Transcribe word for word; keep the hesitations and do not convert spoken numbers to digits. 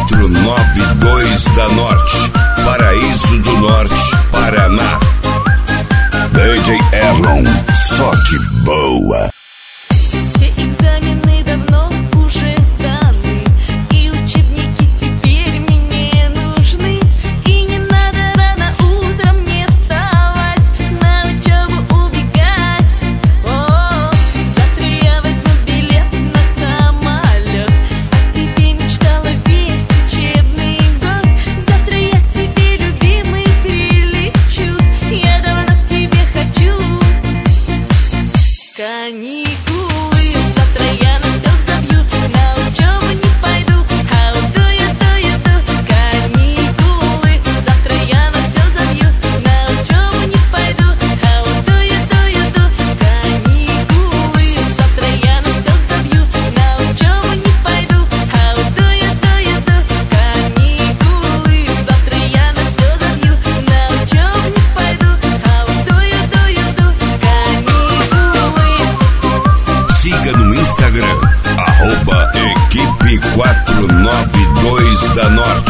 quatro nove dois da Norte, Paraíso do Norte, Paraná. D J Erlon, só de boa. Все экзамены давно уже сданы, и учебники теперь мне не нужны. И не надо рано утром мне вставать, на учебу убегать. О, завтра я возьму билет на самолет, о тебе мечтала весь учебный год. Завтра я к тебе, любимый, прилечу, я давно к тебе хочу. Каникулы, завтра я на все забью, на учебу не пойду, how do you do you do? Каникулы, завтра я на все забью, на учебу не пойду, how do you do you do? Каникулы, завтра я на все забью, на учебу не пойду, how do you do you do? Каникулы, завтра я на все забью, на учебу не пойду, how do you do you do? Каникулы. Siga no Instagram, arroba equipe quatro nove dois da Norte.